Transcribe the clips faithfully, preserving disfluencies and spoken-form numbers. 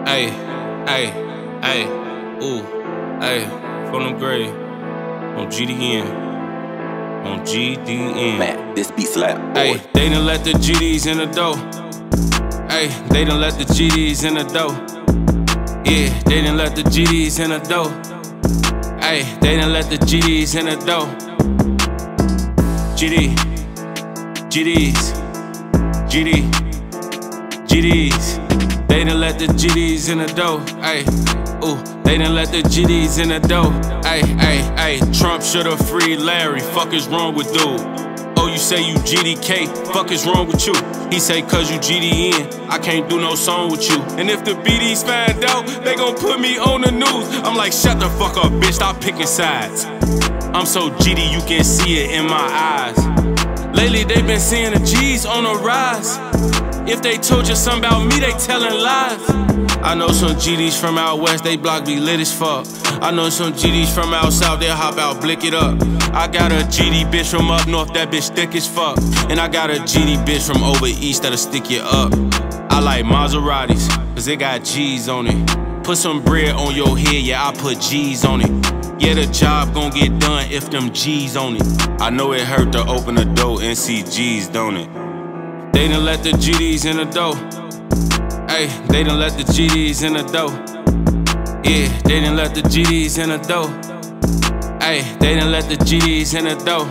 Ay, ay, ay, ooh, ay, from them grave, on G D N, on G D N. Man, this beat slap. Ay, they done let the G Ds in the dough. Ay, they done let the G Ds in the dough. Yeah, they done let the G Ds in the dough. Ay, they done let the G Ds in the dough. G D, G Ds, G D, G Ds. They done let the G Ds in the dough, ayy, ooh. They done let the G Ds in the dough, ayy, ayy, ayy. Trump shoulda freed Larry, fuck is wrong with dude? Oh, you say you G D K, fuck is wrong with you? He say cause you G D N, I can't do no song with you. And if the B Ds find out, they gon' put me on the news. I'm like, shut the fuck up, bitch, stop picking sides. I'm so G D, you can see it in my eyes. Lately, they been seeing the G's on the rise. If they told you something about me, they telling lies. I know some G Ds from out west, they block be lit as fuck. I know some G Ds from out south, they hop out, blick it up. I got a G D bitch from up north, that bitch thick as fuck. And I got a G D bitch from over east that'll stick you up. I like Maseratis, cause they got G's on it. Put some bread on your head, yeah, I put G's on it. Yeah, the job gon' get done if them G's on it. I know it hurt to open the door and see G's, don't it? They done let the G Ds in the dough. Ay, they done let the G Ds in the dough. Yeah, they done let the G Ds in the dough. Ay, they done let the G Ds in the dough.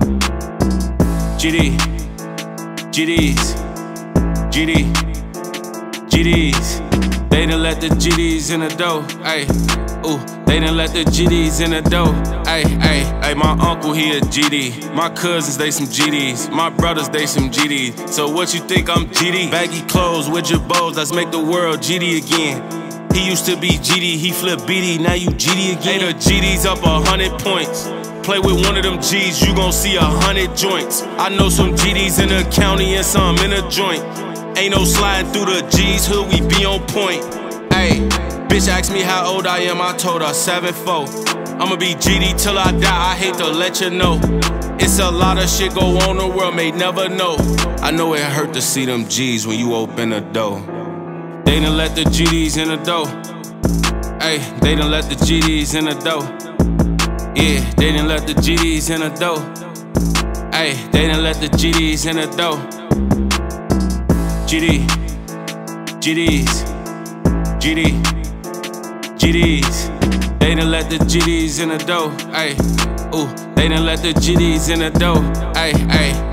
G D, G Ds, G D, G Ds. They done let the G Ds in the dough. Ay, ooh. They done let the G Ds in the dough. Ay, ay, ay, my uncle, he a G D. My cousins, they some G Ds. My brothers, they some G Ds. So what you think I'm G D? Baggy clothes with your bows, let's make the world G D again. He used to be G D, he flip B D, now you G D again. Hey, the G Ds up a hundred points. Play with one of them G's, you gon' see a hundred joints. I know some G Ds in the county and some in a joint. Ain't no sliding through the G's, hood, we be on point. Ay, bitch asked me how old I am, I told her seven four. I'ma be G D till I die, I hate to let you know. It's a lot of shit go on, the world may never know. I know it hurt to see them G's when you open the door. They done let the G Ds in the dough. Ay, they done let the G Ds in the dough. Yeah, they done let the G Ds in the dough. Ay, they done let the G Ds in the dough. G D, G Ds, G D, G Ds. They done let the G Ds in the dough. Ay, ooh, they done let the G Ds in the dough. Ay, ay.